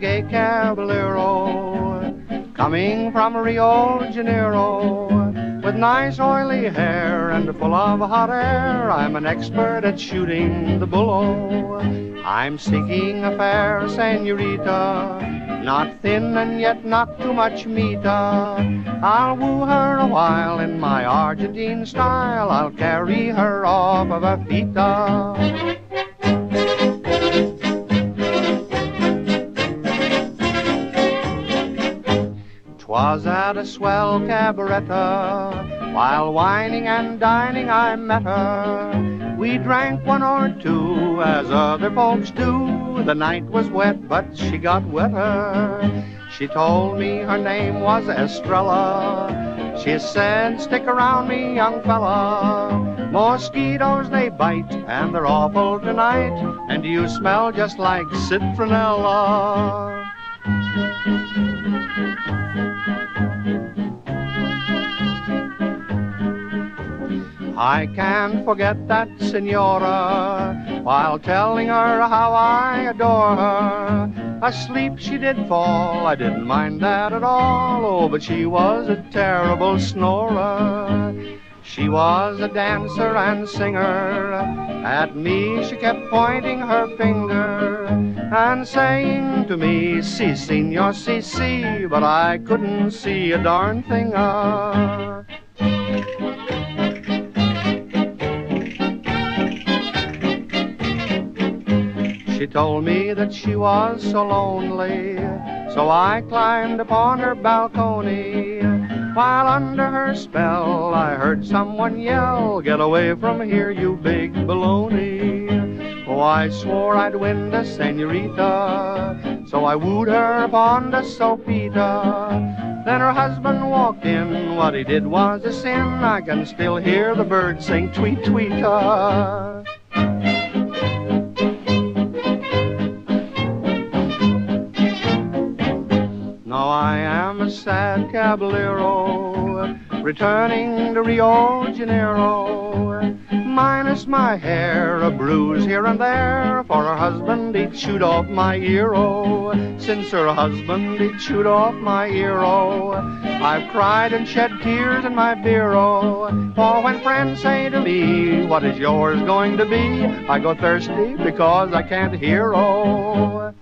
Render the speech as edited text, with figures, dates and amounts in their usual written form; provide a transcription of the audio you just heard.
gay caballero, coming from Rio de Janeiro, with nice oily hair and full of hot air. I'm an expert at shooting the bull. I'm seeking a fair senorita, not thin and yet not too much meat. I'll woo her a while in my Argentine style. I'll carry her off of her feet. 'Twas at a swell cabaretta, while wining and dining I met her. We drank one or two, as other folks do. The night was wet, but she got wetter. She told me her name was Estrella. She said, stick around me, young fella. Mosquitoes, they bite, and they're awful tonight. And you smell just like citronella. I can't forget that senora, while telling her how I adore her. Asleep she did fall, I didn't mind that at all. Oh, but she was a terrible snorer. She was a dancer and singer. At me she kept pointing her finger and saying to me, si, senor, si, si, but I couldn't see a darn thing. She told me that she was so lonely, so I climbed upon her balcony. While under her spell, I heard someone yell, get away from here, you big baloney. Oh, I swore I'd win the senorita, so I wooed her upon the sopita. Then her husband walked in, what he did was a sin. I can still hear the birds sing tweet, tweet. Now I am a sad caballero, returning to Rio de Janeiro, minus my hair, a bruise here and there, for her husband he'd shoot off my ear-o. Since her husband he'd shoot off my ear-o, I've cried and shed tears in my bureau. For when friends say to me, what is yours going to be? I go thirsty because I can't hear-o.